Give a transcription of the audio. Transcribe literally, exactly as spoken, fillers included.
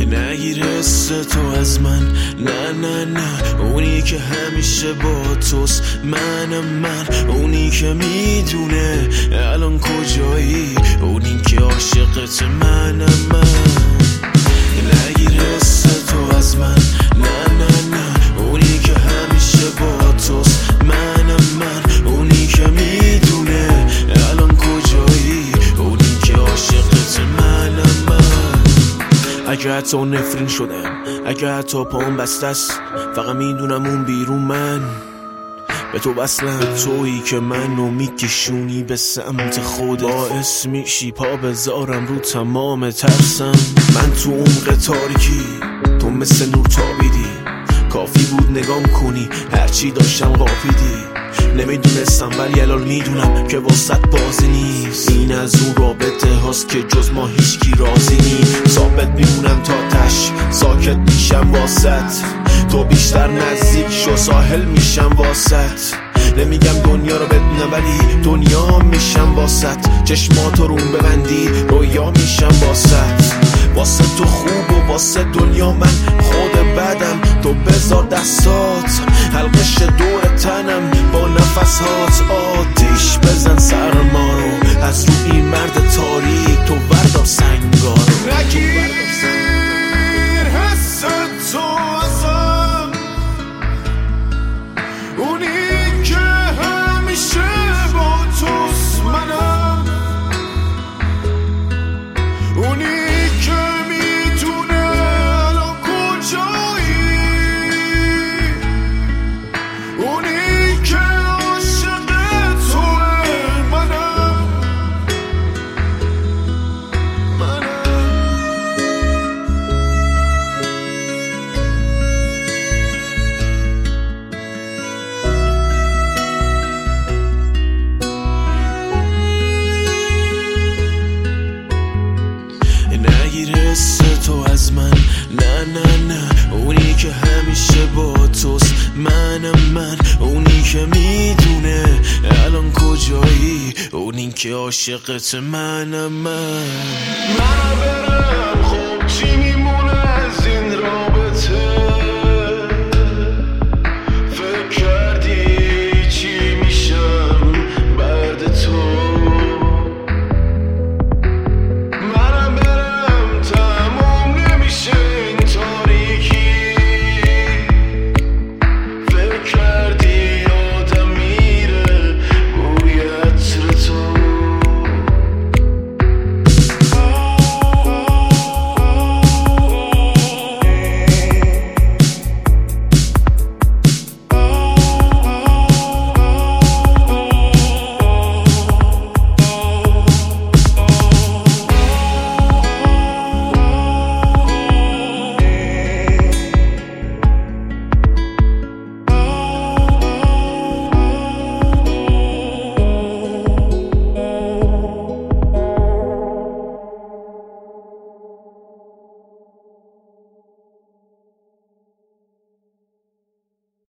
نگیر حس تو از من، نه نه نه، اونی که همیشه با توست، منم من، اونی که میدونه الان کجایی، اونی که عاشقت منم من. نگیر حس تو از من، نه نه نه، اونی که همیشه با توست، منم من، اونی که میدونه الان کجایی، اونی که عاشقت منم من. اگه حتی نفرین شدم، اگه حتی پام بستست، فقط میدونم اون بیرون من به تو وصلم. تویی که منو میکشونی به سمت خودت، باعث میشی پا بذارم رو تمام ترسم. من تو عمق تاریکی، تو مثل نور تابیدی، کافی بود نگام کنی هرچی داشتم قاپیدی. نمیدونستم ولی الان میدونم که واسط بازی نیست، این از اون رابطه هاست که جز ما هیچکی راضی نیست. ثابت میمونم تا تش، ساکت میشم واسط، تو بیشتر نزدیک شو ساحل میشم واسط. نمیگم دنیا رو بدونم ولی دنیا میشم واسط، چشماتو روم ببندی رویا میشم واسط. واسه تو خوب و واسه دنیا من خود بدم، تو بذار دستات حلقش دور تنم، با نفس هات آتیش بزن سر ما رو، از رو این مرد تاریک تو بردار سنگا رو. نگیر حس تو ازم، اونی که همیشه با توست، منم اونی حس تو از من، نه نه نه، اونی که همیشه با توست، منم من، اونی که میدونه الان کجایی، اونی که عاشقت منم من. من برم خب چی میمونه